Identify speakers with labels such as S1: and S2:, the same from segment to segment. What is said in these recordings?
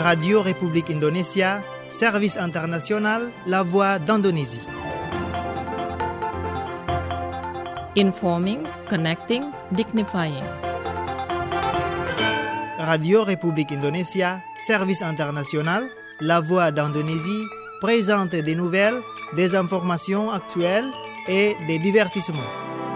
S1: Radio République Indonésia, Service International, La Voix d'Indonésie.
S2: Informing, connecting, dignifying.
S1: Radio République Indonésia, Service International, La Voix d'Indonésie présente des nouvelles, des informations actuelles et des divertissements.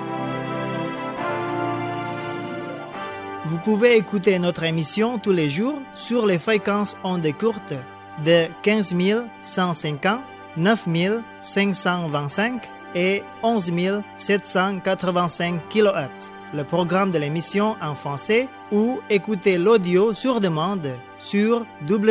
S1: Vous pouvez écouter notre émission tous les jours sur les fréquences ondes courtes de 15 150, 9 525 et 11 785 kHz. Le programme de l'émission en français ou écouter l'audio sur demande sur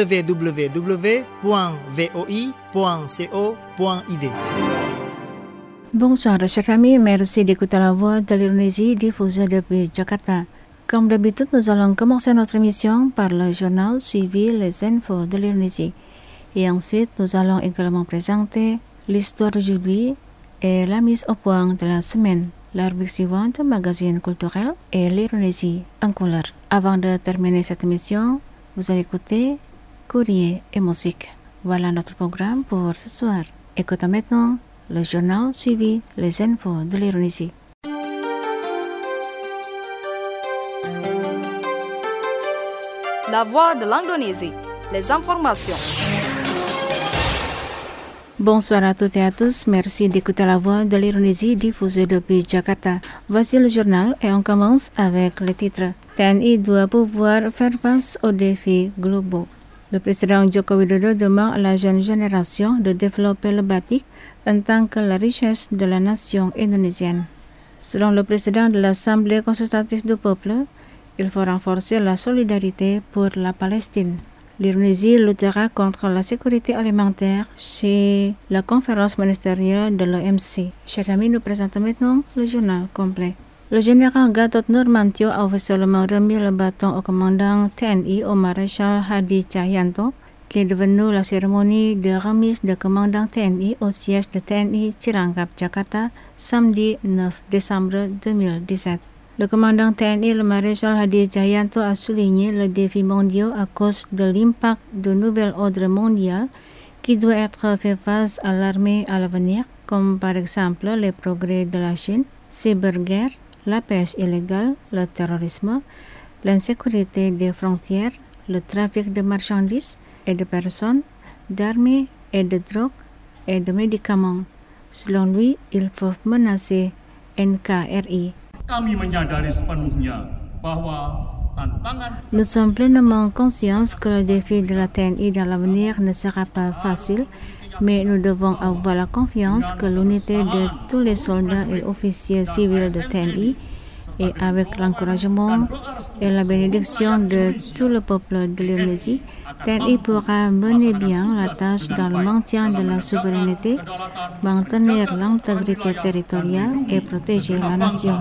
S1: www.voi.co.id.
S3: Bonsoir chers amis, merci d'écouter la voix de l'Indonésie diffusée depuis Jakarta. Comme d'habitude, nous allons commencer notre émission par le journal suivi les infos de l'Indonésie. Et ensuite, nous allons également présenter l'histoire d'aujourd'hui et la mise au point de la semaine. La rubrique suivante, magazine culturel et l'Indonésie en couleur. Avant de terminer cette émission, vous allez écouter Courrier et musique. Voilà notre programme pour ce soir. Écoutons maintenant le journal suivi les infos de l'Indonésie.
S4: La voix de l'Indonésie, les informations.
S3: Bonsoir à toutes et à tous, merci d'écouter la voix de l'Indonésie diffusée depuis Jakarta. Voici le journal et on commence avec les titres. TNI doit pouvoir faire face aux défis globaux. Le président Joko Widodo demande à la jeune génération de développer le batik en tant que la richesse de la nation indonésienne. Selon le président de l'Assemblée consultative du peuple, il faut renforcer la solidarité pour la Palestine. L'Indonésie luttera contre la sécurité alimentaire chez la conférence ministérielle de l'OMC. Chers amis, nous présentons maintenant le journal complet. Le général Gatot Nurmantio a officiellement remis le bâton au commandant TNI au maréchal Hadi Cahyanto, qui est devenu la cérémonie de remise de commandant TNI au siège de TNI Cirangkap, Jakarta, samedi 9 décembre 2017. Le commandant TNI, le maréchal Hadi Cahyanto, a souligné le défi mondial à cause de l'impact du nouvel ordre mondial qui doit être fait face à l'armée à l'avenir, comme par exemple les progrès de la Chine, cyberguerre, la pêche illégale, le terrorisme, l'insécurité des frontières, le trafic de marchandises et de personnes, d'armes et de drogues et de médicaments. Selon lui, il faut menacer NKRI. Nous sommes pleinement conscients que le défi de la TNI dans l'avenir ne sera pas facile, mais nous devons avoir la confiance que l'unité de tous les soldats et officiers civils de TNI et avec l'encouragement et la bénédiction de tout le peuple de l'Indonésie, TNI pourra mener bien la tâche dans le maintien de la souveraineté, maintenir l'intégrité territoriale et protéger la nation.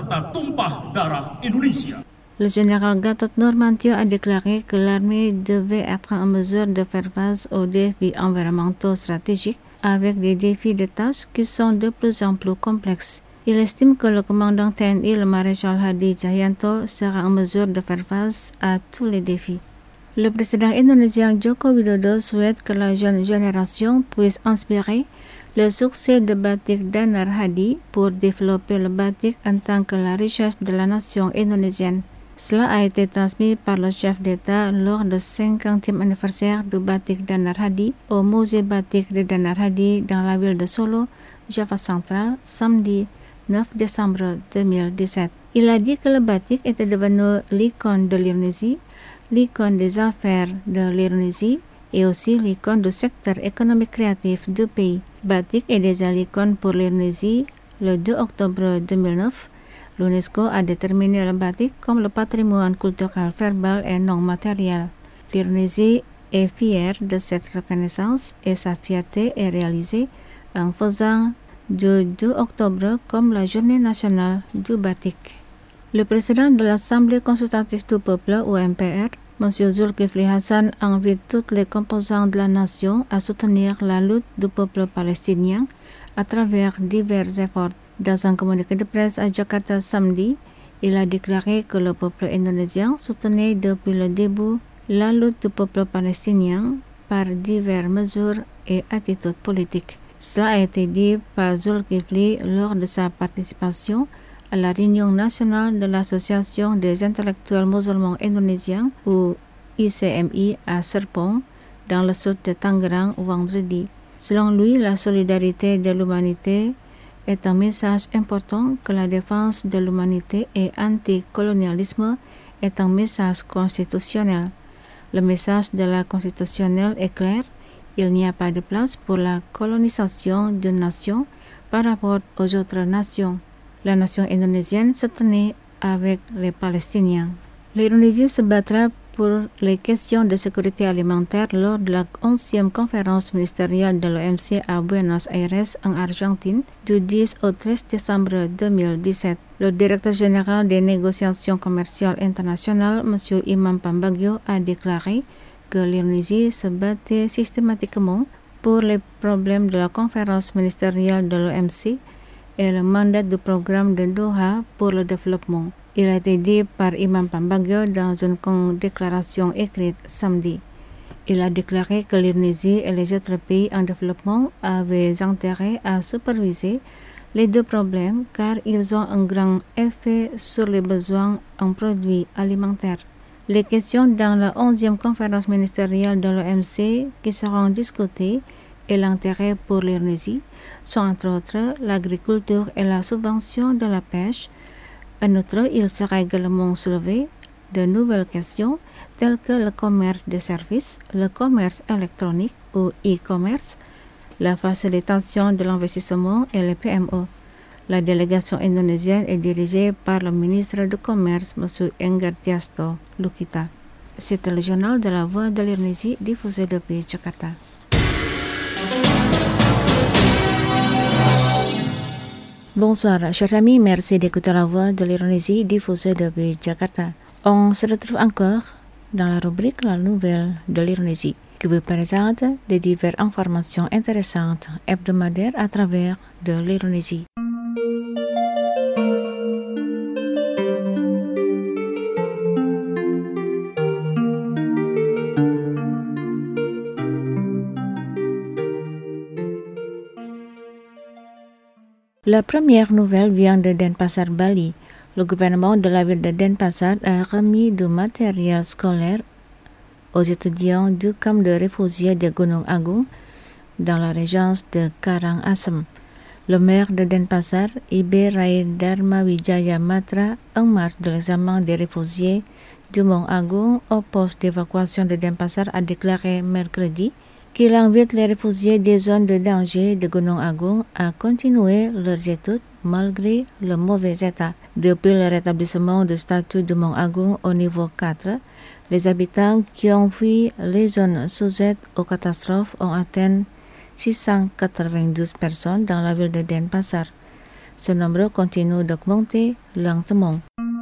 S3: Le général Gatot Nurmantio a déclaré que l'armée devait être en mesure de faire face aux défis environnementaux stratégiques avec des défis de tâches qui sont de plus en plus complexes. Il estime que le commandant TNI, le maréchal Hadi Cahyanto, sera en mesure de faire face à tous les défis. Le président indonésien Joko Widodo souhaite que la jeune génération puisse inspirer le succès de Batik Danar Hadi pour développer le batik en tant que la richesse de la nation indonésienne. Cela a été transmis par le chef d'État lors du 50e anniversaire du Batik Danar Hadi au musée Batik de Danar Hadi dans la ville de Solo, Java central, samedi 9 décembre 2017. Il a dit que le batik était devenu l'icône de l'Indonésie, l'icône des affaires de l'Indonésie et aussi l'icône du secteur économique créatif du pays. Batik est déjà l'icône pour l'Indonésie. Le 2 octobre 2009, l'UNESCO a déterminé le batik comme le patrimoine culturel verbal et non matériel. L'Indonésie est fière de cette reconnaissance et sa fierté est réalisée en faisant du 2 octobre comme la journée nationale du batik. Le président de l'Assemblée consultative du peuple, ou MPR, M. Zulkifli Hasan, invite toutes les composantes de la nation à soutenir la lutte du peuple palestinien à travers divers efforts. Dans un communiqué de presse à Jakarta samedi, il a déclaré que le peuple indonésien soutenait depuis le début la lutte du peuple palestinien par diverses mesures et attitudes politiques. Cela a été dit par Zulkifli lors de sa participation à la réunion nationale de l'Association des intellectuels musulmans indonésiens ou ICMI à Serpong, dans le sud de Tangerang vendredi. Selon lui, la solidarité de l'humanité est un message important, que la défense de l'humanité et anticolonialisme est un message constitutionnel. Le message de la constitutionnelle est clair. Il n'y a pas de place pour la colonisation d'une nation par rapport aux autres nations. La nation indonésienne se tenait avec les Palestiniens. L'Indonésie se battra pour les questions de sécurité alimentaire lors de la 11e conférence ministérielle de l'OMC à Buenos Aires, en Argentine, du 10 au 13 décembre 2017. Le directeur général des négociations commerciales internationales, M. Imam Pambagio, a déclaré que l'Indonésie se battait systématiquement pour les problèmes de la conférence ministérielle de l'OMC et le mandat du programme de Doha pour le développement. Il a été dit par Imam Pambagio dans une déclaration écrite samedi. Il a déclaré que l'Indonésie et les autres pays en développement avaient intérêt à superviser les deux problèmes car ils ont un grand effet sur les besoins en produits alimentaires. Les questions dans la 11e conférence ministérielle de l'OMC qui seront discutées et l'intérêt pour l'Indonésie sont entre autres l'agriculture et la subvention de la pêche. En outre, il sera également soulevé de nouvelles questions telles que le commerce de services, le commerce électronique ou e-commerce, la facilitation de l'investissement et les PME. La délégation indonésienne est dirigée par le ministre du Commerce, M. Enggartiasto Lukita. C'était le journal de la Voix de l'Indonésie diffusé depuis Jakarta. Bonsoir, chers amis, merci d'écouter la Voix de l'Indonésie diffusée depuis Jakarta. On se retrouve encore dans la rubrique La Nouvelle de l'Indonésie, qui vous présente des diverses informations intéressantes hebdomadaires à travers de l'Indonésie. La première nouvelle vient de Denpasar, Bali. Le gouvernement de la ville de Denpasar a remis du matériel scolaire aux étudiants du camp de réfugiés de Gunung Agung dans la région de Karangasem. Le maire de Denpasar, Ibe Rai Dharma Wijaya Matra, en marge de l'examen des réfugiés du Mont Agung au poste d'évacuation de Denpasar, a déclaré mercredi qu'il invite les réfugiés des zones de danger de Gunung Agung à continuer leurs études malgré le mauvais état. Depuis le rétablissement du statut du Mont Agung au niveau 4, les habitants qui ont fui les zones sujettes aux catastrophes ont atteint 692 personnes dans la ville de Denpasar. Ce nombre continue d'augmenter lentement.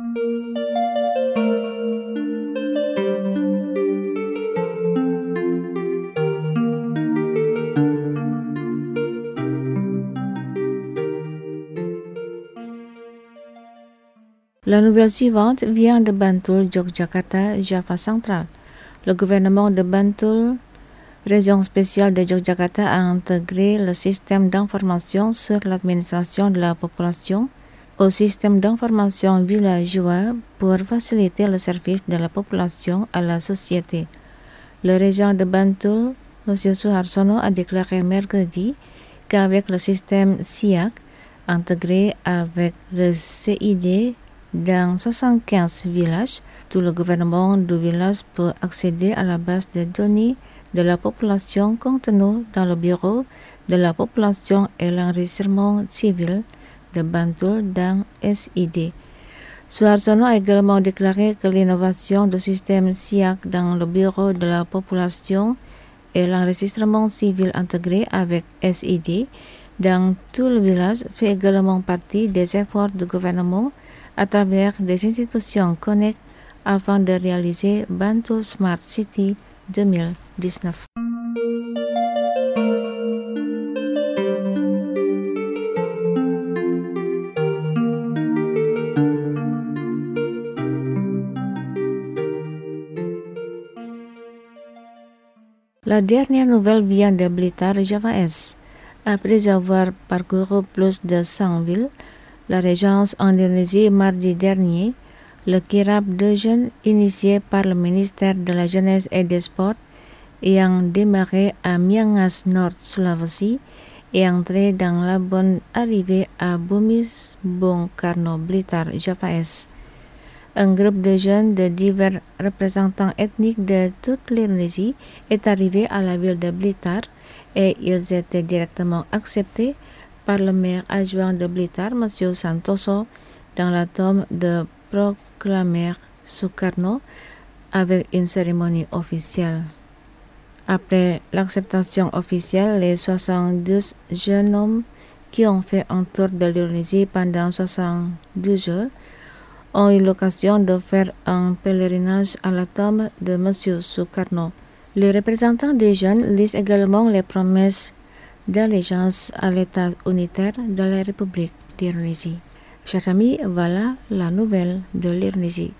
S3: La nouvelle suivante vient de Bantul, Yogyakarta, Java central. Le gouvernement de Bantul, région spéciale de Yogyakarta, a intégré le système d'information sur l'administration de la population au système d'information villageois pour faciliter le service de la population à la société. Le régent de Bantul, M. Suharsono, a déclaré mercredi qu'avec le système SIAC intégré avec le CID, dans 75 villages, tout le gouvernement du village peut accéder à la base de données de la population contenue dans le bureau de la population et l'enregistrement civil de Bantul dans SID. Suharsono a également déclaré que l'innovation du système SIAC dans le bureau de la population et l'enregistrement civil intégré avec SID dans tout le village fait également partie des efforts du gouvernement à travers des institutions connectées afin de réaliser Bantul Smart City 2019. La dernière nouvelle vient de Blitar, Java Est. Après avoir parcouru plus de 100 villes, la régence en Indonésie mardi dernier, le kirab de jeunes initié par le ministère de la Jeunesse et des Sports ayant démarré à Miangas Nord Sulawesi et entré dans la bonne arrivée à Bumis Bung Karno Blitar, Java Est. Un groupe de jeunes de divers représentants ethniques de toute l'Indonésie est arrivé à la ville de Blitar et ils étaient directement acceptés par le maire adjoint de Blitar, M. Santoso, dans la tombe de proclamé Sukarno avec une cérémonie officielle. Après l'acceptation officielle, les 72 jeunes hommes qui ont fait un tour de l'Indonésie pendant 72 jours ont eu l'occasion de faire un pèlerinage à la tombe de M. Sukarno. Les représentants des jeunes lisent également les promesses d'allégeance à l'État unitaire de la République d'Indonésie. Chers amis, voilà la nouvelle de l'Indonésie.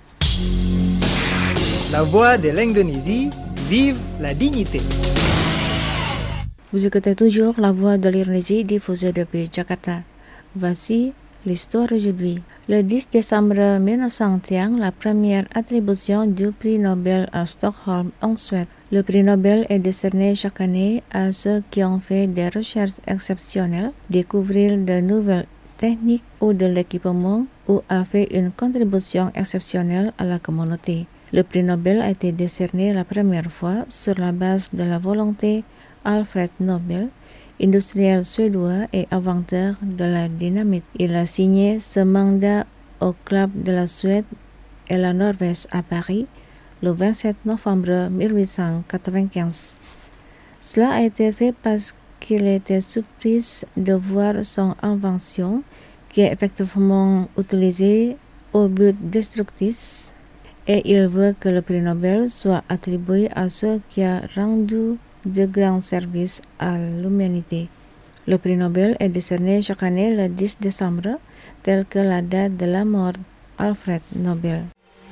S1: La voix de l'Indonésie, vive la dignité.
S3: Vous écoutez toujours la voix de l'Indonésie diffusée depuis Jakarta. Voici l'histoire aujourd'hui. Le 10 décembre 1901, la première attribution du prix Nobel à Stockholm, en Suède. Le prix Nobel est décerné chaque année à ceux qui ont fait des recherches exceptionnelles, découvrir de nouvelles techniques ou de l'équipement ou a fait une contribution exceptionnelle à la communauté. Le prix Nobel a été décerné la première fois sur la base de la volonté Alfred Nobel, industriel suédois et inventeur de la dynamite. Il a signé ce mandat au Club de la Suède et la Norvège à Paris le 27 novembre 1895. Cela a été fait parce qu'il était surpris de voir son invention, qui est effectivement utilisée au but destructif, et il veut que le prix Nobel soit attribué à ceux qui ont rendu de grands services à l'humanité. Le prix Nobel est décerné chaque année le 10 décembre, tel que la date de la mort d'Alfred Nobel.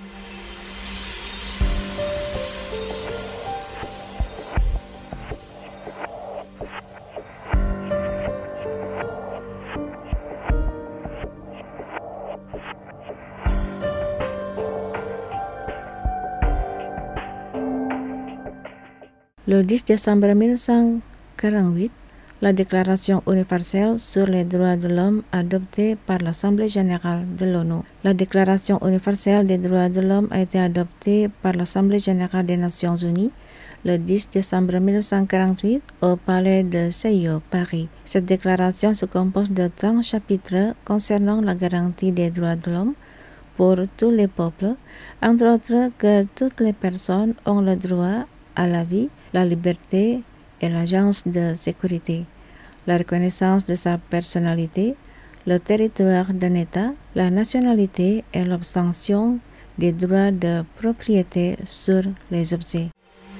S3: Le 10 décembre 1948, la Déclaration universelle sur les droits de l'homme adoptée par l'Assemblée générale de l'ONU. La Déclaration universelle des droits de l'homme a été adoptée par l'Assemblée générale des Nations unies le 10 décembre 1948 au Palais de Chaillot, Paris. Cette déclaration se compose de 30 chapitres concernant la garantie des droits de l'homme pour tous les peuples, entre autres que toutes les personnes ont le droit à la vie, la liberté et l'agence de sécurité, la reconnaissance de sa personnalité, le territoire d'un État, la nationalité et l'obtention des droits de propriété sur les objets.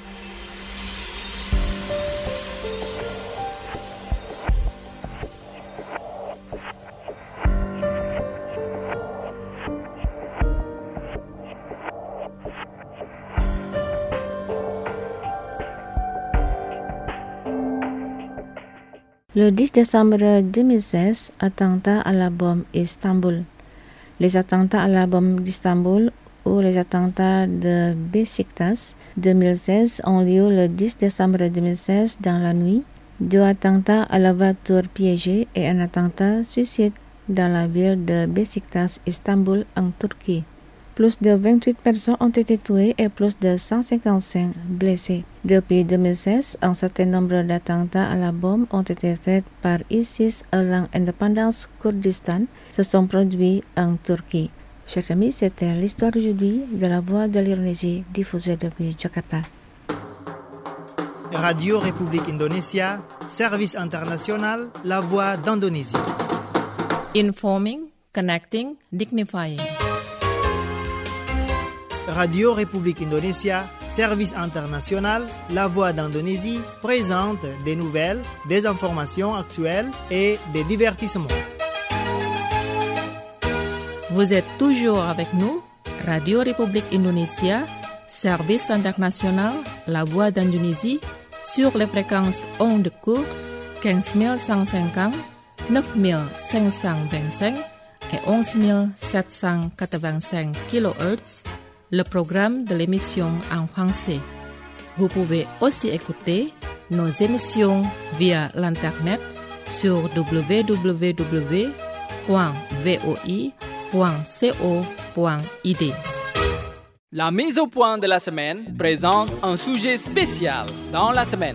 S3: Le 10 décembre 2016, attentat à la bombe Istanbul. Les attentats à la bombe d'Istanbul ou les attentats de Beşiktaş 2016 ont lieu le 10 décembre 2016 dans la nuit. 2 attentats à la voiture piégée et un attentat suicide dans la ville de Beşiktaş, Istanbul, en Turquie. Plus de 28 personnes ont été tuées et plus de 155 blessées. Depuis 2016, un certain nombre d'attentats à la bombe ont été faits par ISIS à l'indépendance Kurdistan se sont produits en Turquie. Chers amis, c'était l'histoire aujourd'hui de la voix de l'Indonésie diffusée depuis Jakarta.
S1: Radio République Indonésia, service international, la voix d'Indonésie.
S2: Informing, connecting, dignifying.
S1: Radio République Indonésia, service international, la voix d'Indonésie, présente des nouvelles, des informations actuelles et des divertissements.
S2: Vous êtes toujours avec nous, Radio République Indonésia, service international, la voix d'Indonésie, sur les fréquences ondes courtes 15150, 9525 et 11785 kHz, le programme de l'émission en français. Vous pouvez aussi écouter nos émissions via l'Internet sur www.voi.co.id.
S5: La mise au point de la semaine présente un sujet spécial dans la semaine.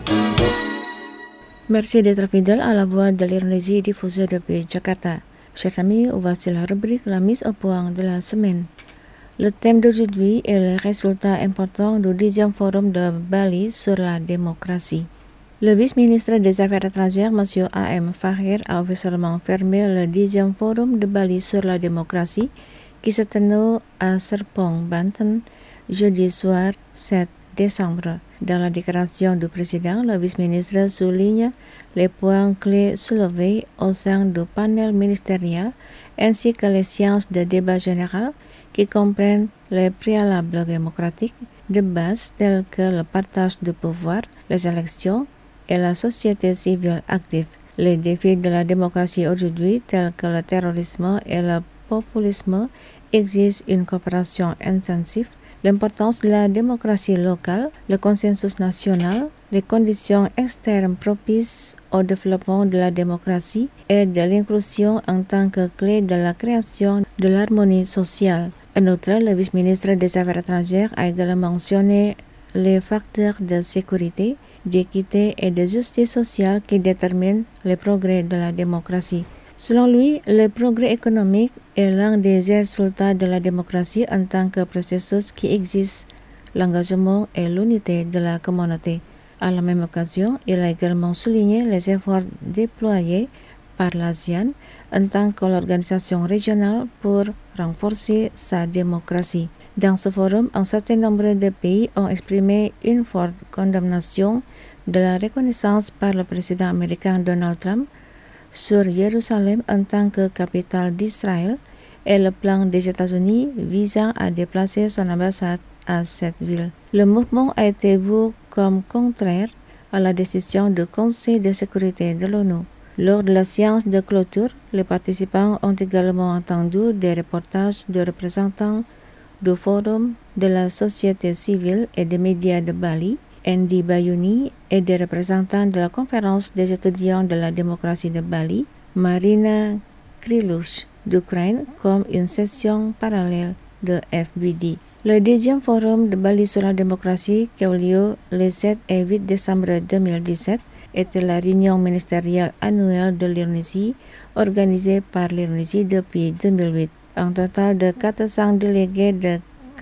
S3: Merci d'être fidèle à la voix de l'Indonésie diffusée depuis Jakarta. Chers amis, voici la rubrique La mise au point de la semaine. Le thème d'aujourd'hui est le résultat important du 10e forum de Bali sur la démocratie. Le vice-ministre des Affaires étrangères, M. A.M. Fahir, a officiellement fermé le 10e forum de Bali sur la démocratie qui se tenait à Serpong, Banten, jeudi soir 7 décembre. Dans la déclaration du président, le vice-ministre souligne les points clés soulevés au sein du panel ministériel ainsi que les séances de débat général qui comprennent les préalables démocratiques de base tels que le partage du pouvoir, les élections et la société civile active. Les défis de la démocratie aujourd'hui tels que le terrorisme et le populisme exige une coopération intensive, l'importance de la démocratie locale, le consensus national, les conditions externes propices au développement de la démocratie et de l'inclusion en tant que clé de la création de l'harmonie sociale. En outre, le vice-ministre des Affaires étrangères a également mentionné les facteurs de sécurité, d'équité et de justice sociale qui déterminent les progrès de la démocratie. Selon lui, le progrès économique est l'un des résultats de la démocratie en tant que processus qui exige l'engagement et l'unité de la communauté. À la même occasion, il a également souligné les efforts déployés par l'ASEAN en tant qu'organisation régionale pour renforcer sa démocratie. Dans ce forum, un certain nombre de pays ont exprimé une forte condamnation de la reconnaissance par le président américain Donald Trump sur Jérusalem en tant que capitale d'Israël et le plan des États-Unis visant à déplacer son ambassade à cette ville. Le mouvement a été vu comme contraire à la décision du Conseil de sécurité de l'ONU. Lors de la séance de clôture, les participants ont également entendu des reportages de représentants du Forum de la société civile et des médias de Bali, Andy Bayuni, et des représentants de la conférence des étudiants de la démocratie de Bali, Marina Krilush, d'Ukraine, comme une session parallèle de FBD. Le 10e forum de Bali sur la démocratie qui a eu lieu les 7 et 8 décembre 2017 était la réunion ministérielle annuelle de l'Indonésie organisée par l'Indonésie depuis 2008. Un total de 400 délégués de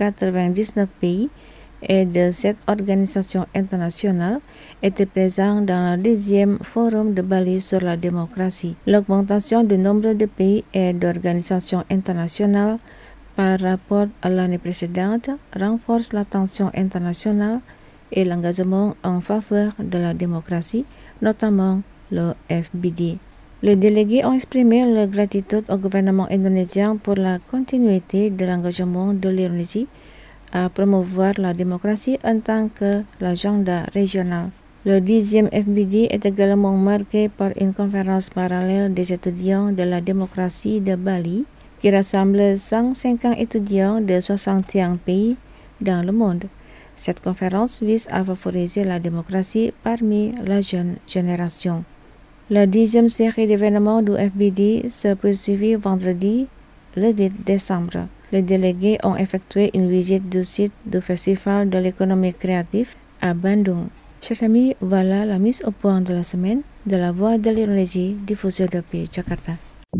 S3: 99 pays et de 7 organisations internationales étaient présents dans le 10e forum de Bali sur la démocratie. L'augmentation du nombre de pays et d'organisations internationales par rapport à l'année précédente renforce la tension internationale et l'engagement en faveur de la démocratie, notamment le FBD. Les délégués ont exprimé leur gratitude au gouvernement indonésien pour la continuité de l'engagement de l'Indonésie à promouvoir la démocratie en tant que l'agenda régional. Le 10e FBD est également marqué par une conférence parallèle des étudiants de la démocratie de Bali qui rassemble 150 étudiants de 61 pays dans le monde. Cette conférence vise à favoriser la démocratie parmi la jeune génération. La 10e série d'événements du FBD se poursuivit vendredi, le 8 décembre. Les délégués ont effectué une visite du site du Festival de l'économie créative à Bandung. Chers amis, voilà la mise au point de la semaine de la Voix de l'Indonésie diffusée depuis Jakarta.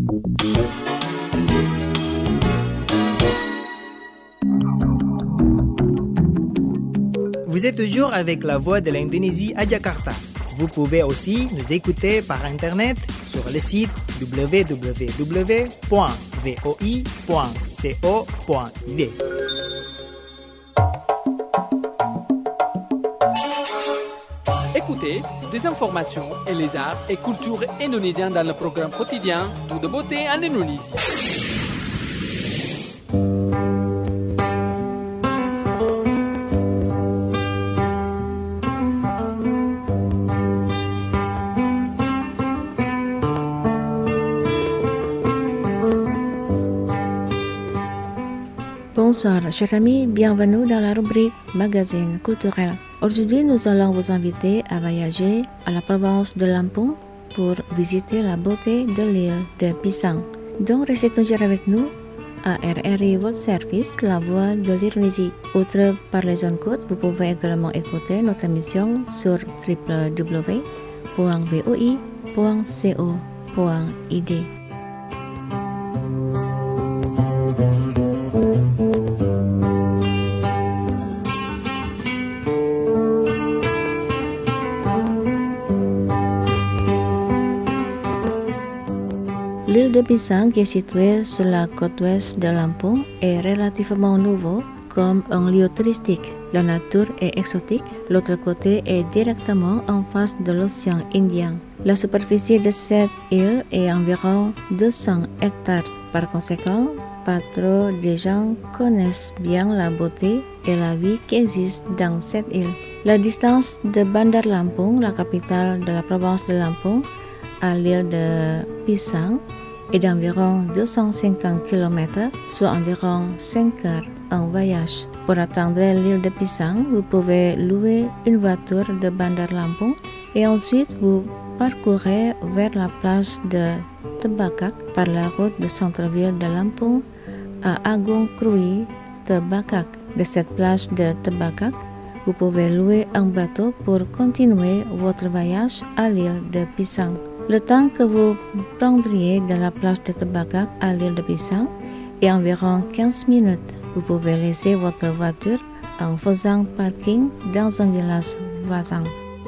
S1: Vous êtes toujours avec la Voix de l'Indonésie à Jakarta. Vous pouvez aussi nous écouter par Internet sur le site www.voi.co.id.
S5: Écoutez des informations et les arts et cultures indonésiens dans le programme quotidien Tout de beauté en Indonésie.
S3: Bonsoir, chers amis, bienvenue dans la rubrique Magazine culturel. Aujourd'hui, nous allons vous inviter à voyager à la province de Lampung pour visiter la beauté de l'île de Pisang. Donc, restez toujours avec nous à RRI World Service, la voix de l'Indonésie. Outre par les zones côtes, vous pouvez également écouter notre émission sur www.boi.co.id. L'île de Pisang, qui est située sur la côte ouest de Lampung, est relativement nouveau comme un lieu touristique. La nature est exotique, l'autre côté est directement en face de l'océan Indien. La superficie de cette île est environ 200 hectares. Par conséquent, pas trop de gens connaissent bien la beauté et la vie qui existe dans cette île. La distance de Bandar Lampung, la capitale de la province de Lampung, à l'île de Pisang est d'environ 250 km, soit environ 5 heures en voyage. Pour atteindre l'île de Pisang, vous pouvez louer une voiture de Bandar Lampung et ensuite vous parcourez vers la plage de Tebakak par la route du centre-ville de Lampung à Agung Krui Tebakak. De cette plage de Tebakak, vous pouvez louer un bateau pour continuer votre voyage à l'île de Pisang. Le temps que vous prendriez de la plage de Tebakak à l'île de Pisang est environ 15 minutes. Vous pouvez laisser votre voiture en faisant parking dans un village voisin.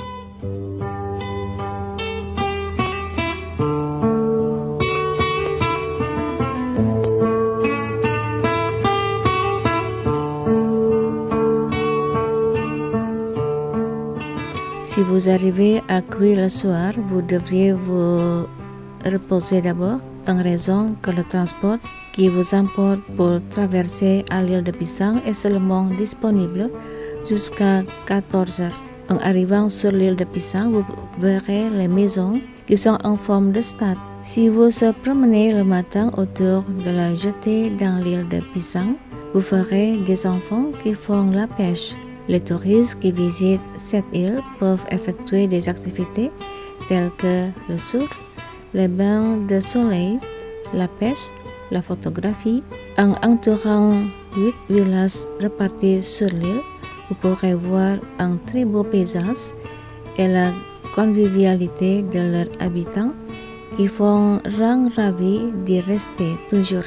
S3: Si vous arrivez à Krui le soir, vous devriez vous reposer d'abord en raison que le transport qui vous emporte pour traverser à l'île de Pisang est seulement disponible jusqu'à 14 heures. En arrivant sur l'île de Pisang, vous verrez les maisons qui sont en forme de stade. Si vous se promenez le matin autour de la jetée dans l'île de Pisang, vous verrez des enfants qui font la pêche. Les touristes qui visitent cette île peuvent effectuer des activités telles que le surf, les bains de soleil, la pêche, la photographie. En entourant 8 villages répartis sur l'île, vous pourrez voir un très beau paysage et la convivialité de leurs habitants qui font rang ravi d'y rester toujours.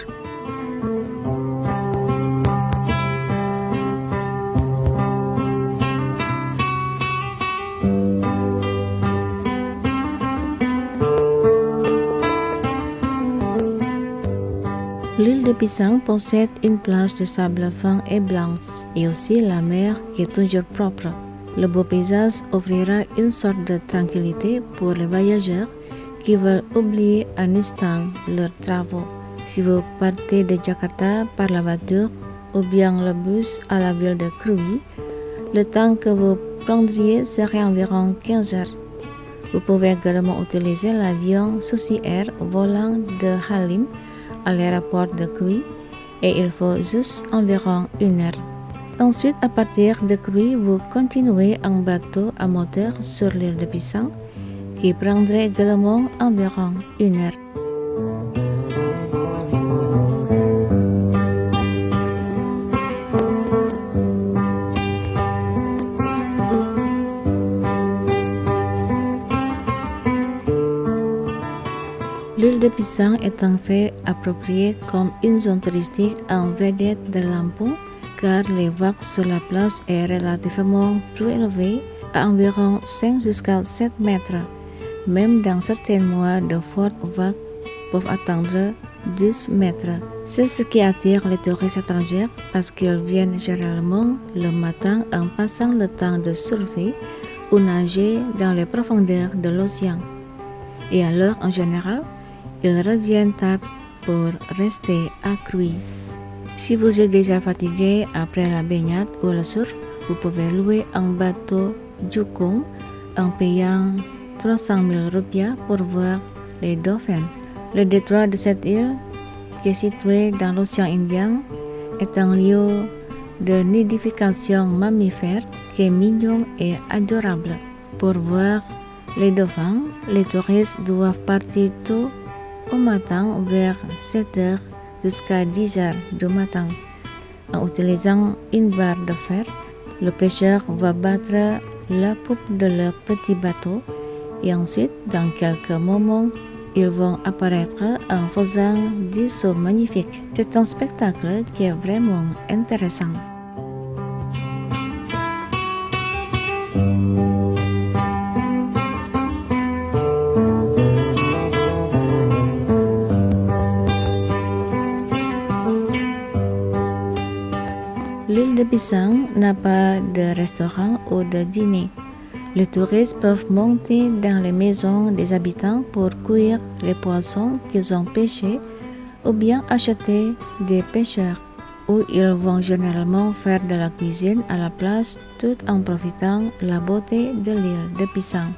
S3: L'île de Pisang possède une plage de sable fin et blanche et aussi la mer qui est toujours propre. Le beau paysage offrira une sorte de tranquillité pour les voyageurs qui veulent oublier un instant leurs travaux. Si vous partez de Jakarta par la voiture ou bien le bus à la ville de Krui, le temps que vous prendriez serait environ 15 heures. Vous pouvez également utiliser l'avion Susi Air volant de Halim à l'aéroport de Krui et il faut juste environ 1 heure. Ensuite, à partir de Krui, vous continuez en bateau à moteur sur l'île de Pisang qui prendrait également environ 1 heure. L'île de Pisang est en fait appropriée comme une zone touristique en vedette de Lampung car les vagues sur la plage est relativement plus élevée à environ 5 jusqu'à 7 mètres. Même dans certains mois, de fortes vagues peuvent atteindre 12 mètres. C'est ce qui attire les touristes étrangers parce qu'ils viennent généralement le matin en passant le temps de surfer ou nager dans les profondeurs de l'océan. Et alors, en général, ils reviennent tard pour rester à Krui. Si vous êtes déjà fatigué après la baignade ou le surf, vous pouvez louer un bateau Jukung en payant 300 000 rupiah pour voir les dauphins. Le détroit de cette île, qui est situé dans l'océan Indien, est un lieu de nidification mammifère qui est mignon et adorable. Pour voir les dauphins, les touristes doivent partir tôt au matin vers 7h jusqu'à 10h du matin. En utilisant une barre de fer, le pêcheur va battre la poupe de leur petit bateau et ensuite, dans quelques moments, ils vont apparaître en faisant des sauts magnifiques. C'est un spectacle qui est vraiment intéressant. L'île de Pisang n'a pas de restaurant ou de dîner. Les touristes peuvent monter dans les maisons des habitants pour cueillir les poissons qu'ils ont pêchés ou bien acheter des pêcheurs, où ils vont généralement faire de la cuisine à la plage tout en profitant de la beauté de l'île de Pisang.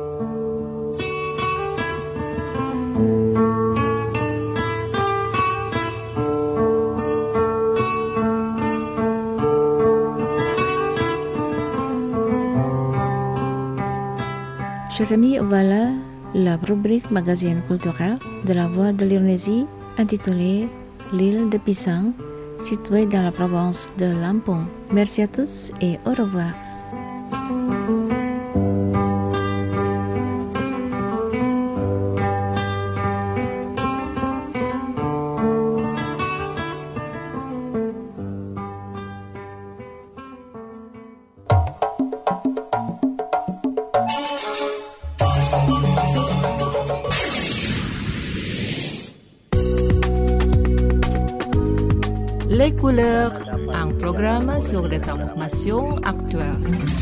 S3: Chers amis, voilà la rubrique magazine culturel de la Voix de l'Indonésie intitulée L'île de Pisang, située dans la province de Lampung. Merci à tous et au revoir.
S2: Les couleurs, un programme sur des informations actuelles.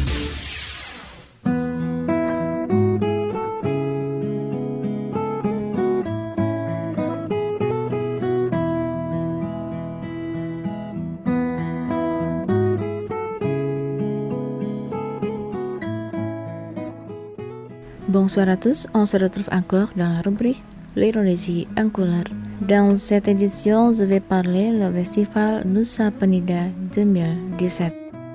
S3: Bonsoir à tous, on se retrouve encore dans la rubrique L'Indonésie en couleur. Dans cette édition, je vais parler du festival Nusa Penida 2017.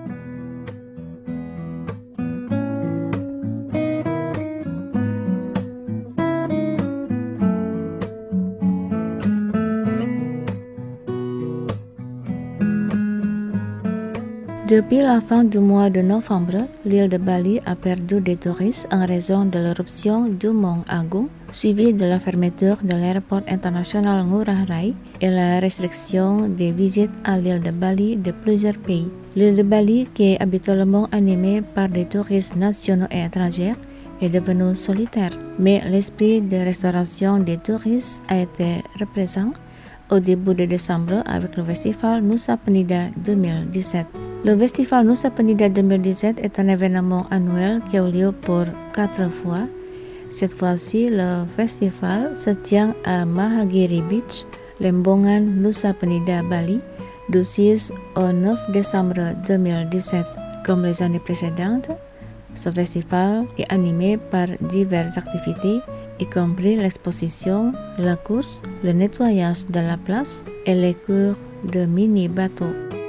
S3: Depuis la fin du mois de novembre, l'île de Bali a perdu des touristes en raison de l'éruption du mont Agung, suivie de la fermeture de l'aéroport international Ngurah Rai et la restriction des visites à l'île de Bali de plusieurs pays. L'île de Bali, qui est habituellement animée par des touristes nationaux et étrangers, est devenue solitaire. Mais l'esprit de restauration des touristes a été représent au début de décembre avec le festival Nusa Penida 2017. Le festival Nusa Penida 2017 est un événement annuel qui a lieu pour 4 fois. Cette fois-ci, le festival se tient à Mahagiri Beach, Lembongan, Nusa Penida, Bali, du 6 au 9 décembre 2017. Comme les années précédentes, ce festival est animé par diverses activités, y compris l'exposition, la course, le nettoyage de la place et les cours de mini-bateaux.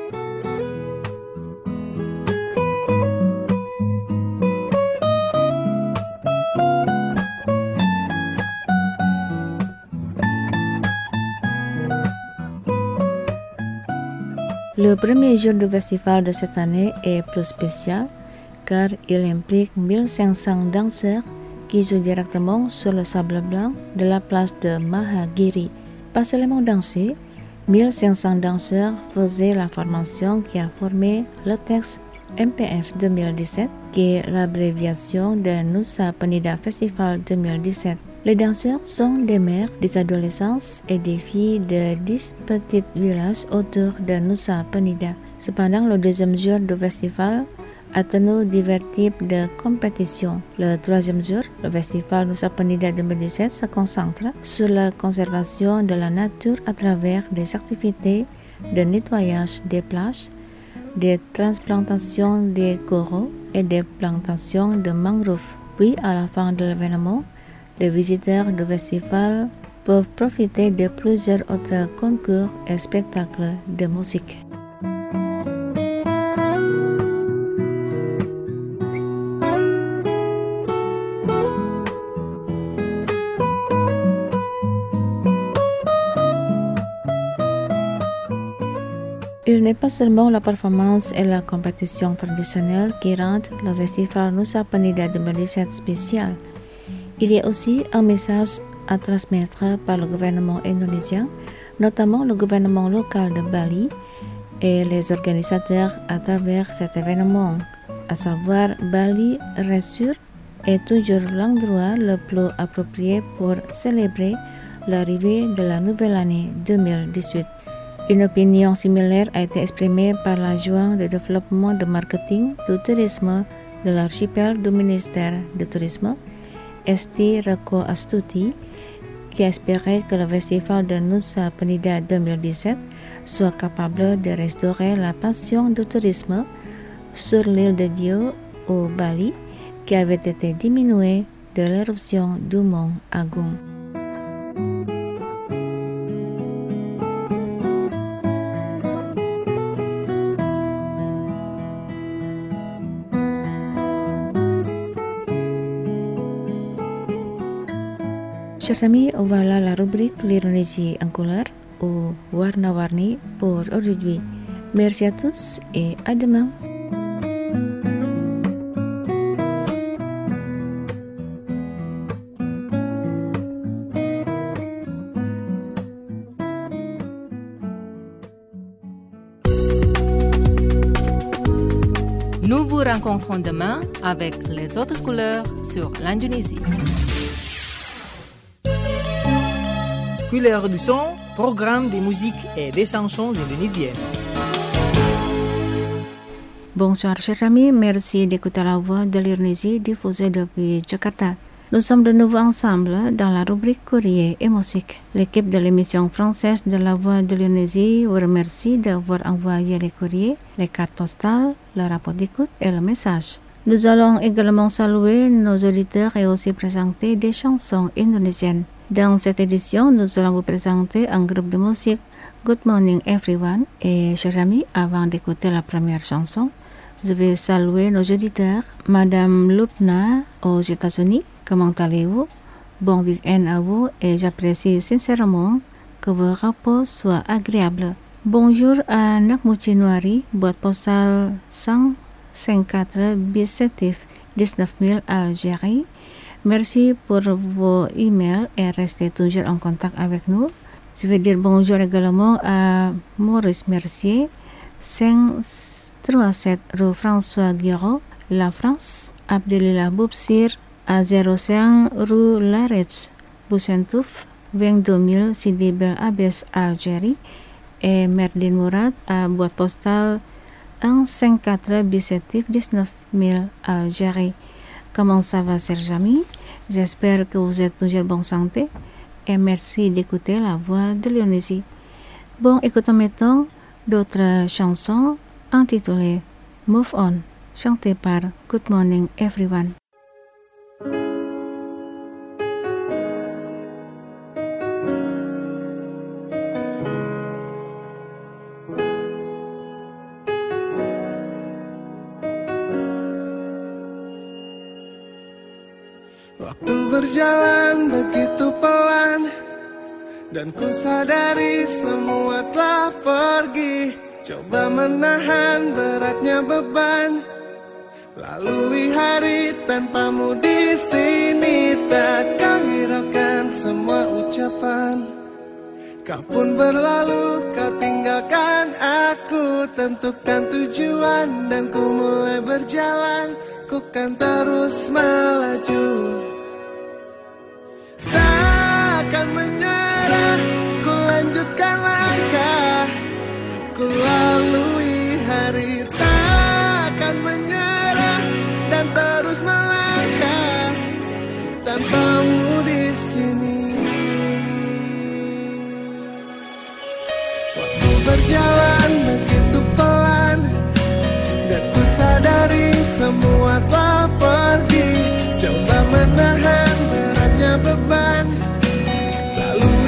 S3: Le premier jour du festival de cette année est plus spécial car il implique 1500 danseurs qui jouent directement sur le sable blanc de la place de Mahagiri. Pas seulement danser, 1500 danseurs faisaient la formation qui a formé le texte MPF 2017, qui est l'abréviation de Nusa Penida Festival 2017. Les danseurs sont des mères, des adolescents et des filles de 10 petits villages autour de Nusa Penida. Cependant, le deuxième jour du festival a tenu divers types de compétitions. Le troisième jour, le festival Nusa Penida 2017 se concentre sur la conservation de la nature à travers des activités de nettoyage des plages, des transplantations des coraux et des plantations de mangroves. Puis, à la fin de l'événement, les visiteurs du festival peuvent profiter de plusieurs autres concours et spectacles de musique. Il n'est pas seulement la performance et la compétition traditionnelle qui rendent le festival Nusa Penida 2017 spécial. Il y a aussi un message à transmettre par le gouvernement indonésien, notamment le gouvernement local de Bali et les organisateurs à travers cet événement, à savoir Bali Resur est toujours l'endroit le plus approprié pour célébrer l'arrivée de la nouvelle année 2018. Une opinion similaire a été exprimée par l'adjoint de développement de marketing du tourisme de l'archipel du ministère du Tourisme, Esti Reko Astuti, qui espérait que le festival de Nusa Penida 2017 soit capable de restaurer la passion du tourisme sur l'île de Dieu au Bali, qui avait été diminuée de l'éruption du mont Agung. Chers amis, voilà la rubrique l'ironie en couleur ou warna-warni pour aujourd'hui. Merci à tous et à demain.
S2: Nous vous rencontrons demain avec les autres couleurs sur l'Indonésie.
S1: Couleurs du son, programme de musique et des chansons indonésiennes.
S3: Bonsoir chers amis, merci d'écouter la voix de l'Indonésie diffusée depuis Jakarta. Nous sommes de nouveau ensemble dans la rubrique courrier et musique. L'équipe de l'émission française de la voix de l'Indonésie vous remercie d'avoir envoyé les courriers, les cartes postales, le rapport d'écoute et le message. Nous allons également saluer nos auditeurs et aussi présenter des chansons indonésiennes. Dans cette édition, nous allons vous présenter un groupe de musique Good Morning Everyone. Et chers amis, avant d'écouter la première chanson, je vais saluer nos auditeurs. Madame Lupna aux États-Unis, comment allez-vous? Bon week-end à vous et j'apprécie sincèrement que vos repos soient agréables. Bonjour à Nakmuci Noari, boîte postale 154 Bisetif 19000 Algérie. Merci pour vos emails et restez toujours en contact avec nous. Je vais dire bonjour également à Maurice Mercier, 537 rue François Guiraud, La France. Abdelillah Boubsir à 05 rue Larech, Boucentouf, 22000 Sidi Bel Abbès, Algérie. Et Merdine Mourad à boîte postale 154 Bisetif 19000 Algérie. Comment ça va, chers amis? J'espère que vous êtes toujours en bonne santé et merci d'écouter la voix de l'Indonésie. Bon, écoutons maintenant d'autres chansons intitulées Move On, chantées par Good Morning Everyone.
S6: Waktu berjalan begitu pelan dan ku sadari semua telah pergi. Coba menahan beratnya beban, lalui hari tanpamu di sini. Tak kau hiraukan semua ucapan, kau pun berlalu, kau tinggalkan aku. Tentukan tujuan dan ku mulai berjalan, ku kan terus melaju. Takkan menyerah, ku lanjutkan langkah, ku lalui hari. Takkan menyerah dan terus melangkah tanpamu di sini. Waktu berjalan begitu pelan dan ku sadari semua telah pergi. Coba menahan beratnya beban, lalu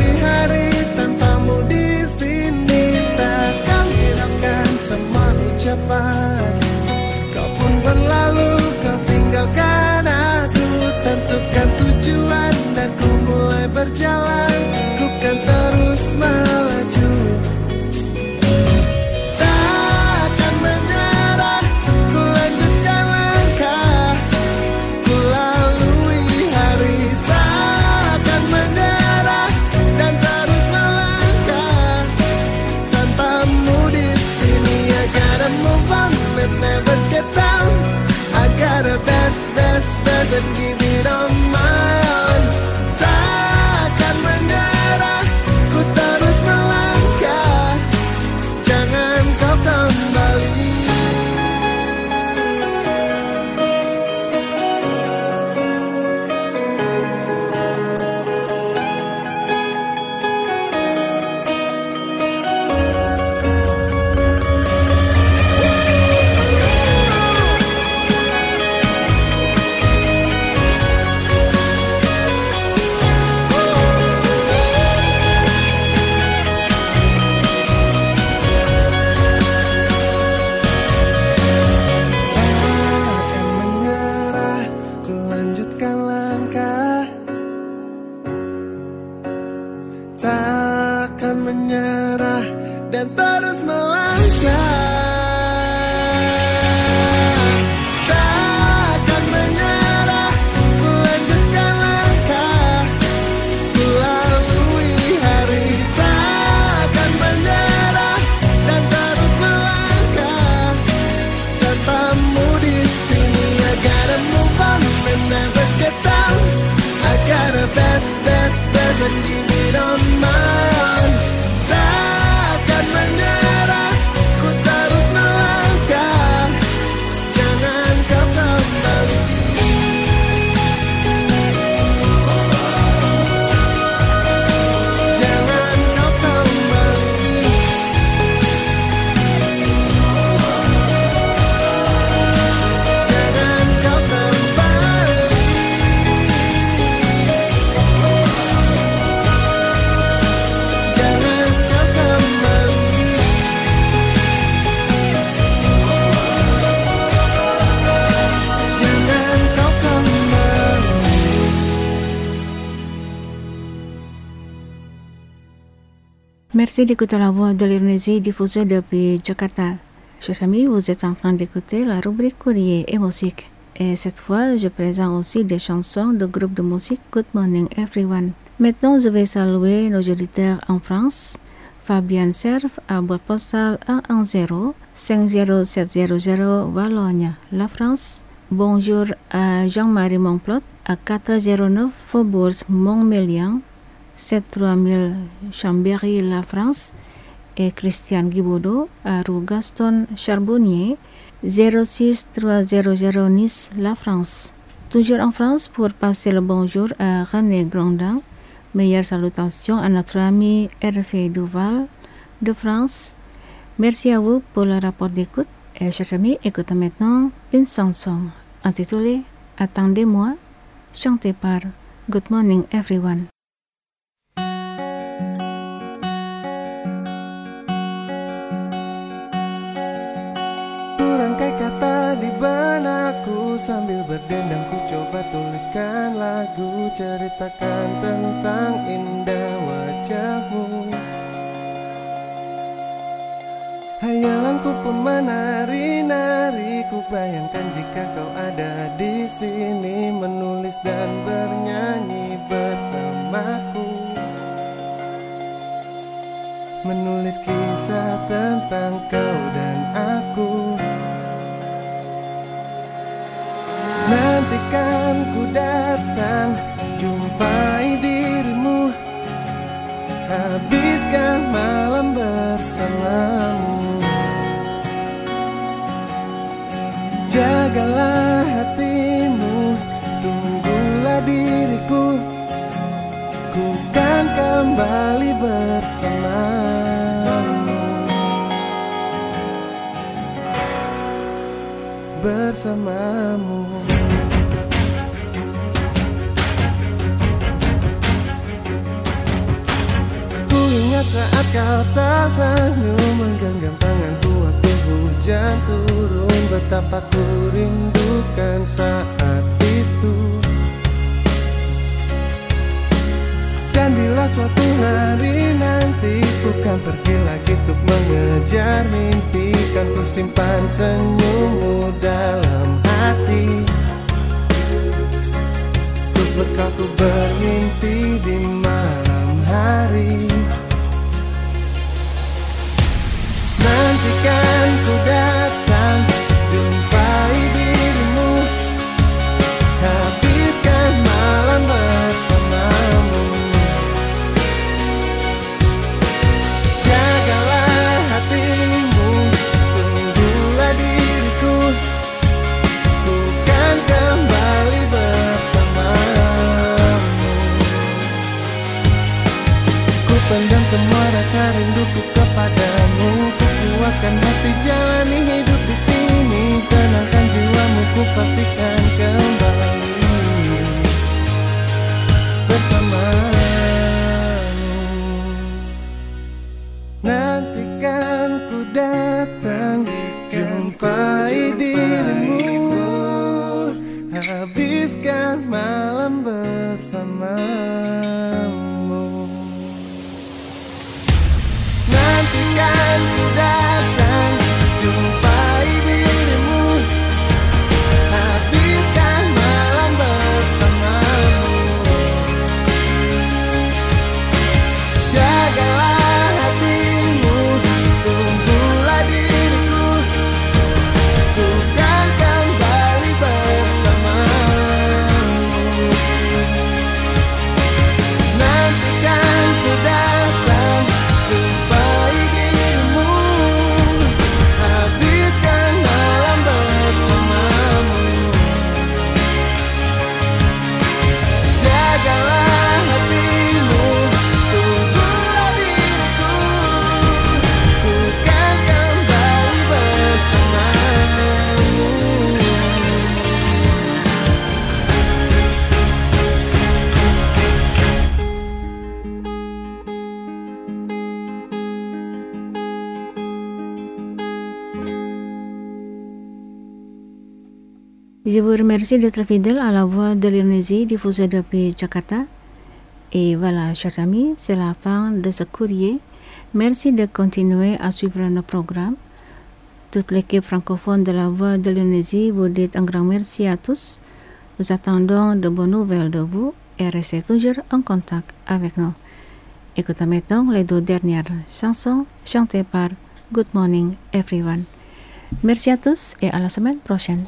S6: move on and never get down. I gotta best and give it on my own. Takkan menyerah, ku terus melangkah. Jangan kau kembali. Takkan menyerah dan terus melangkah. Takkan menyerah, ku lanjutkan langkah, ku lalui hari. Takkan menyerah dan terus melangkah, sertamu di sini. I gotta move on and never get down. I gotta best and give it on my own. Takkan menyerah, ku terus melangkah. Jangan kau kembali. Jangan kau kembali. Jangan kau kembali.
S3: Merci d'écouter la voix de l'Indonésie diffusée depuis Jakarta. Chers amis, vous êtes en train d'écouter la rubrique courrier et musique. Et cette fois, je présente aussi des chansons de groupe de musique Good Morning Everyone. Maintenant, je vais saluer nos auditeurs en France. Fabian Serve à boîte postale 110 50700 Valogne, la France. Bonjour à Jean-Marie Monplot à 409 Faubourg Montmélian, 73000 Chambéry, la France, et Christian Guibaudot à rue Gaston Charbonnier, 06300 Nice, la France. Toujours en France, pour passer le bonjour à René Grandin. Meilleures salutations à notre ami Hervé Duval de France. Merci à vous pour le rapport d'écoute. Et chers amis, écoutons maintenant une chanson intitulée Attendez-moi, chantée par Good Morning Everyone.
S6: Rangkai kata di benakku, sambil berdendang ku coba tuliskan lagu, ceritakan tentang indah wajahmu. Hayalanku pun menari-nari, ku bayangkan jika kau ada di sini, menulis dan bernyanyi bersamaku, menulis kisah tentang kau dan aku. Nantikan ku datang, jumpai dirimu, habiskan malam bersamamu. Jagalah hatimu, tunggulah diriku, ku kan kembali bersamamu. Bersamamu. Ku ingat saat kau tersenyum, menggenggam tanganku waktu hujan turun, betapa ku rindukan saat itu. Dan bila suatu hari nanti ku kan pergi lagi untuk mengejar mimpi, kan ku simpan senyummu dalam hati, untuk bekal ku bermimpi di malam hari. Nantikan ku datang, Kukuatkan hati jalani hidup di sini, tenangkan jiwamu, ku pastikan kembali bersamamu. Nantikan ku datang, jumpai dirimu, habiskan malam bersamamu. Nantikan ku datang, jumpai dirimu, habiskan malam bersamamu. Jagalah hatimu, tunggulah diriku, ku kan kembali bersamamu. Nantikan ku datang, jumpai dirimu, habiskan malam bersamamu. Jagalah hatimu, tunggulah diriku, ku kan kembali bersamamu.
S3: Je vous remercie d'être fidèle à la voix de l'Indonésie diffusée depuis Jakarta. Et voilà, chers amis, c'est la fin de ce courrier. Merci de continuer à suivre nos programmes. Toute l'équipe francophone de la voix de l'Indonésie vous dit un grand merci à tous. Nous attendons de bonnes nouvelles de vous et restez toujours en contact avec nous. Écoutons maintenant les 2 dernières chansons chantées par Good Morning Everyone. Merci à tous et à la semaine prochaine.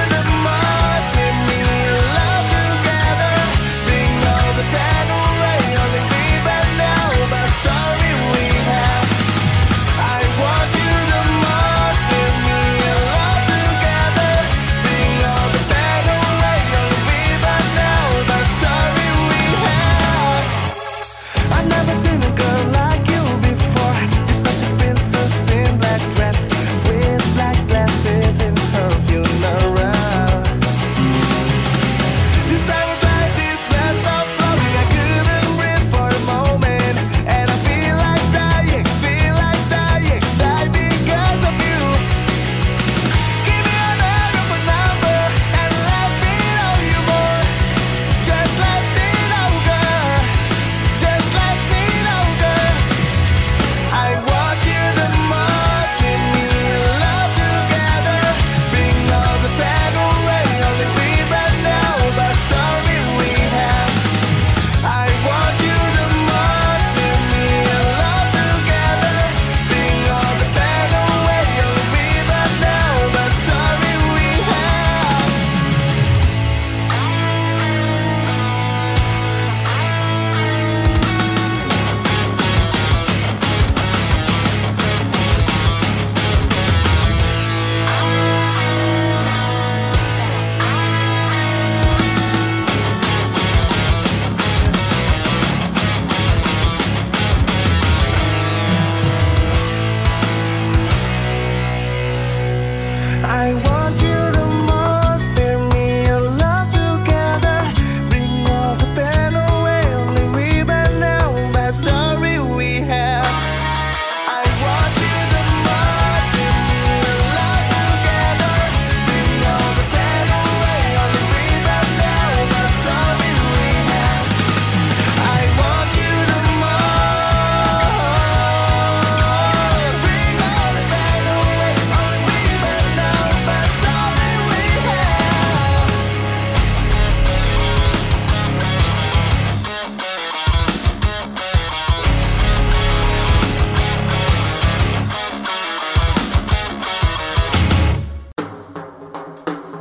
S6: Rain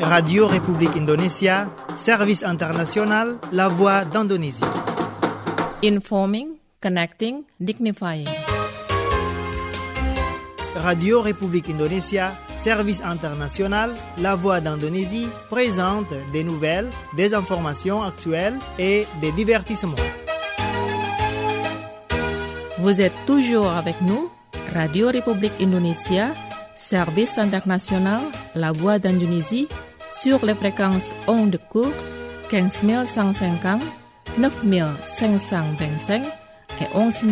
S1: Radio République Indonésia, service international, La Voix d'Indonésie.
S2: Informing, connecting, dignifying.
S1: Radio République Indonésia, service international, La Voix d'Indonésie, présente des nouvelles, des informations actuelles et des divertissements.
S2: Vous êtes toujours avec nous, Radio République Indonésia, service international, La Voix d'Indonésie, sur les fréquences ondes courtes 15150, 9525 et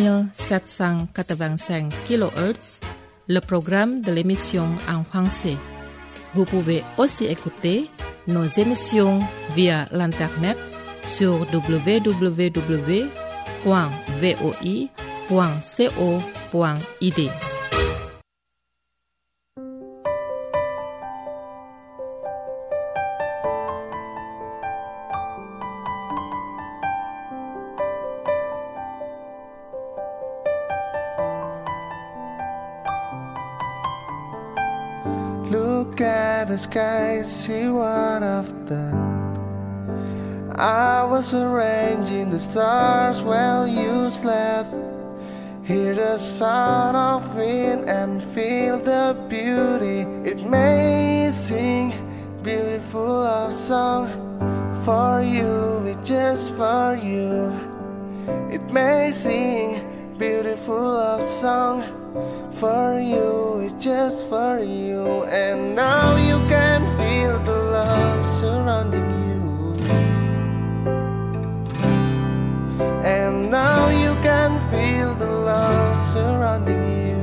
S2: 11785 kHz, le programme de l'émission en français. Vous pouvez aussi écouter nos émissions via l'internet sur www.voi.co.id.
S6: Look at the sky, see what I've done. I was arranging the stars while you slept. Hear the sound of wind and feel the beauty. It may sing beautiful love song for you, it's just for you. It may sing beautiful love song for you, it's just for you. And now you can feel the love surrounding you. And now you can feel the love surrounding you.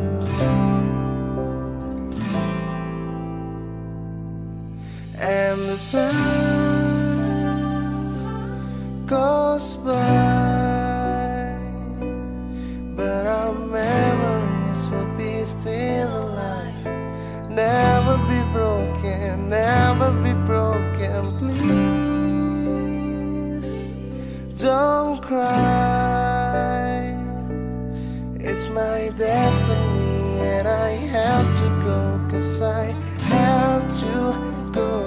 S6: And the time goes by, but our memories will be still alive. Never be broken, never be broken. Please don't cry. It's my destiny and I have to go, 'cause I have to go.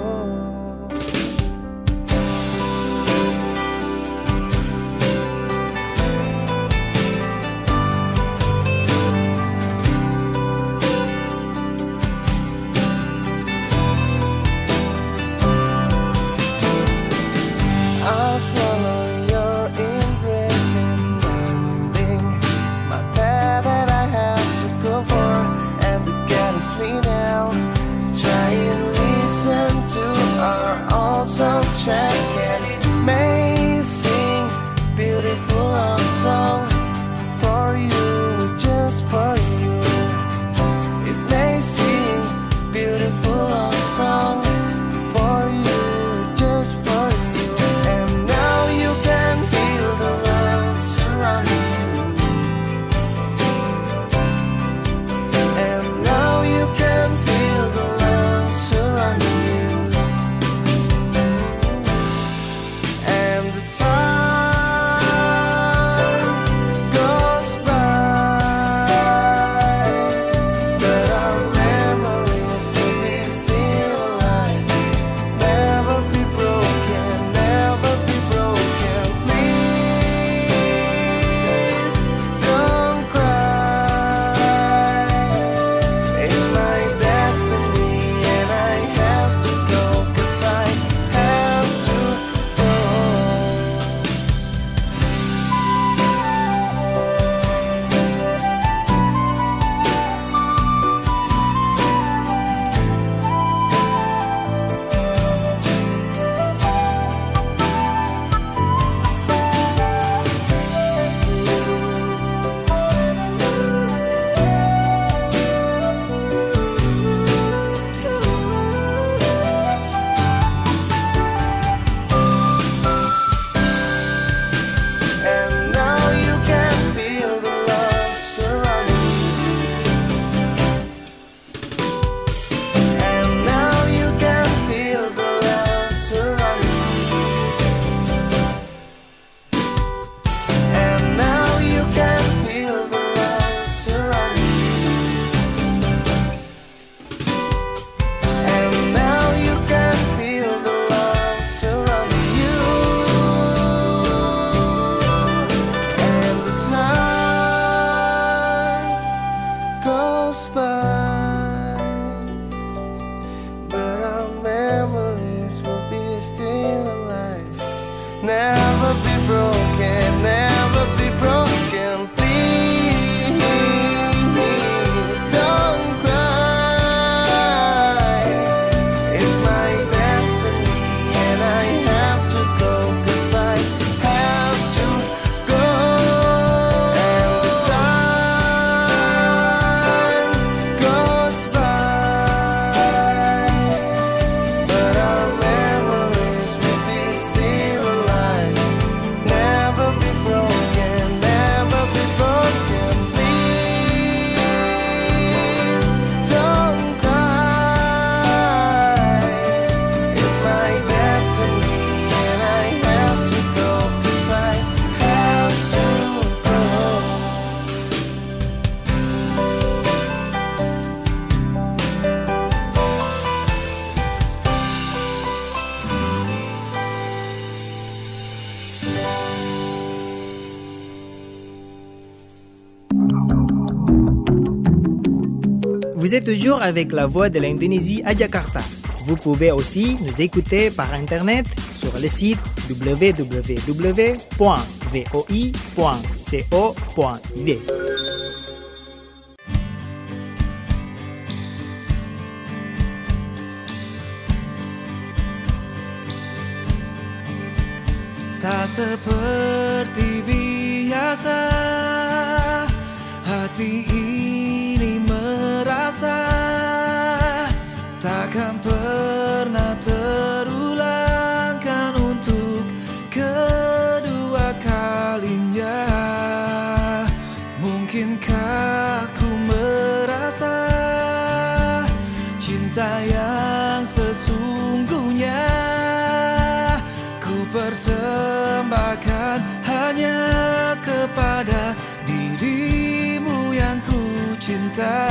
S1: Vous êtes toujours avec la voix de l'Indonésie à Jakarta. Vous pouvez aussi nous écouter par Internet sur le site www.voi.co.id.
S7: Tak seperti biasa, hati ini merasa takkan pernah terulangkan untuk kedua kalinya. Mungkinkah ku merasa cinta yang sesungguhnya ku persembahkan hanya kepada dirimu yang ku cinta.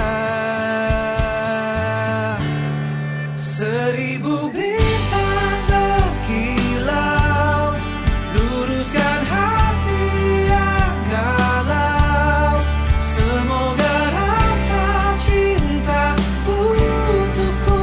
S7: 1000 bintang berkilau, luruskan hati yang galau. Semoga rasa cinta untukku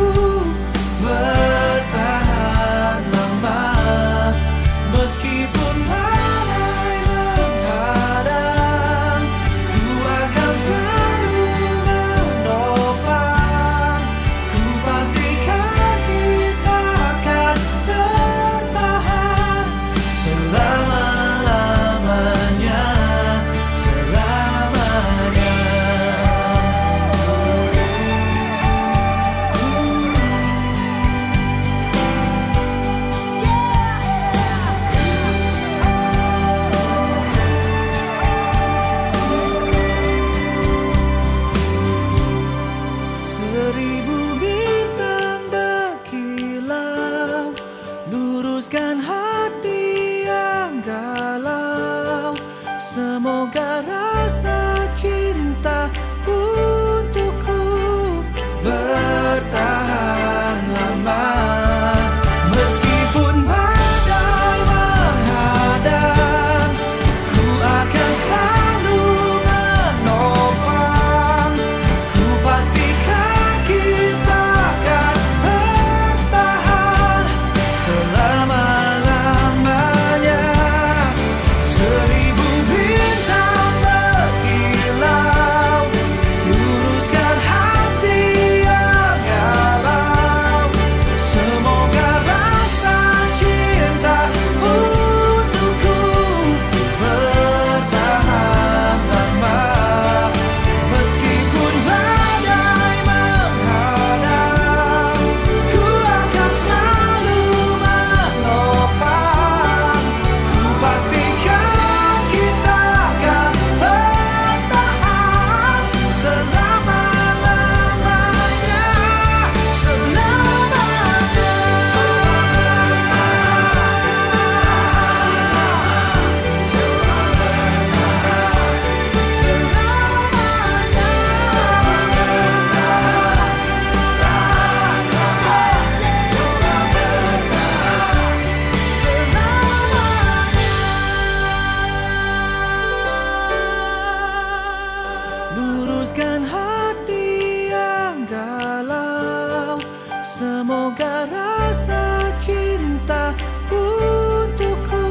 S7: bertahan lama. Meskipun badai menghadang, ku akan selalu menopang. Ku pastikan kita akan bertahan selama-lamanya, selamanya. Seribu bintang berkilau, luruskan hati yang galau. Semoga rasa cinta untukku bertahan lama. Meskipun badai menghadang, ku akan selalu menopang. Ku pastikan kita akan bertahan selama-lamanya. 1000 bintang berkilau, luruskan hati yang galau. Semoga rasa cinta untukku bertahan lama. Meskipun badai menghadang, ku akan selalu menopang. Ku pastikan kita akan bertahan selama-lamanya, selamanya. Luruskan hati yang galau. Semoga rasa cinta untukku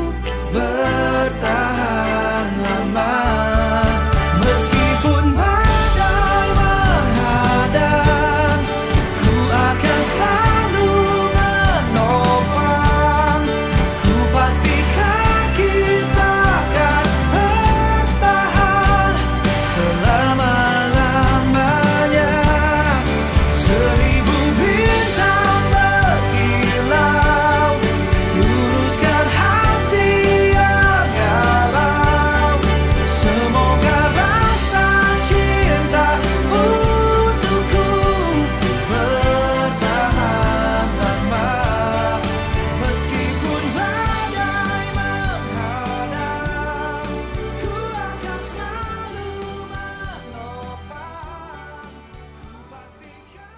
S7: bertahan lama. Meskipun badai menghadang, ku akan selalu menopang. Ku pastikan kita akan bertahan selama-lamanya. 1000 bintang berkilau, luruskan hati yang galau. Semoga rasa cinta untukku bertahan lama. Meskipun badai menghadang, ku akan selalu menopang. Ku pastikan.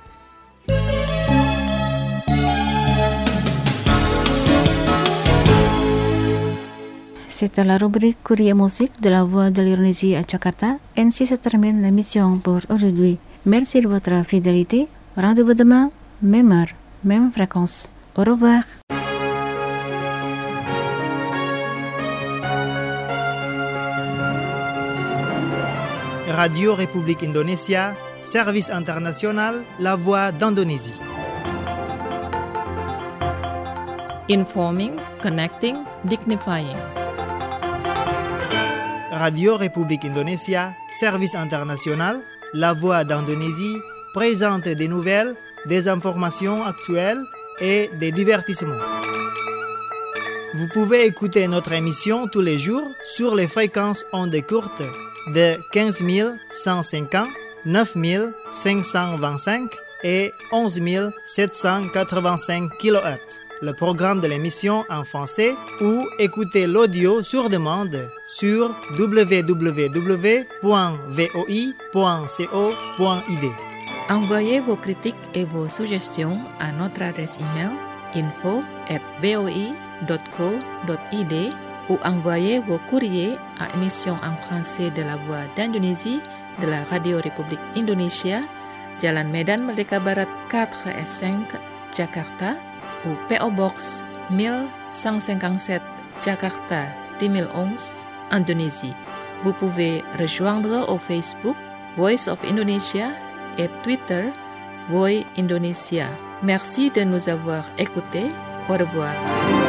S3: Setelah rubrique Courrier musique de la voix de l'Indonésie à Jakarta, ainsi se termine l'émission pour aujourd'hui. Merci de votre fidélité. Rendez-vous demain, même heure, même fréquence. Au revoir.
S1: Radio République Indonésia, service international, la voix d'Indonésie.
S2: Informing, connecting, dignifying.
S1: Radio République Indonésia, service international, la voix d'Indonésie, présente des nouvelles, des informations actuelles et des divertissements. Vous pouvez écouter notre émission tous les jours sur les fréquences ondes courtes de 15 150, 9 525 et 11 785 kHz. Le programme de l'émission en français ou écouter l'audio sur demande sur www.voi.co.id.
S2: Envoyez vos critiques et vos suggestions à notre adresse email info@voi.co.id ou envoyez vos courriers à émission en français de la Voix d'Indonésie de la Radio République Indonésia, Jalan Medan Merdeka Barat 4S5, Jakarta, ou PO Box 1157, Jakarta 2011, Indonésie. Vous pouvez rejoindre au Facebook Voice of Indonesia et Twitter Voi Indonesia. Merci de nous avoir écoutés. Au revoir.